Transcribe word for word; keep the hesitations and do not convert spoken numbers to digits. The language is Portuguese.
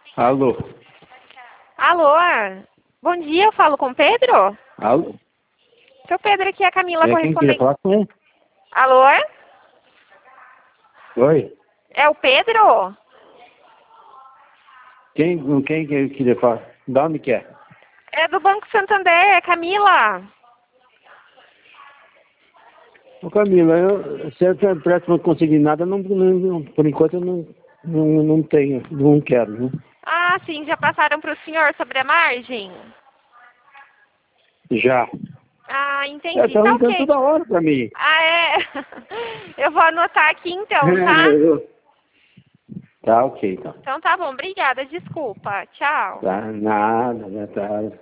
Alô? Alô? Bom dia, eu falo com o Pedro? Alô? Seu Pedro, aqui é a Camila É quem queria correspondente. falar com ele? Alô? Oi? É o Pedro? Quem, com quem que eu queria falar? Da onde que é? É do Banco Santander, é Camila. Ô Camila, eu, se eu parece que não conseguir nada, não, não, por enquanto eu não, não, não tenho, não quero, né? Ah, sim, já passaram para o senhor sobre a margem? Já. Ah, É, entendi, estão tá ligando ok. toda hora pra mim. Ah, é? Eu vou anotar aqui então, tá? Tá ok, então. Então tá bom, obrigada, desculpa, tchau. Tá, nada, né, tá.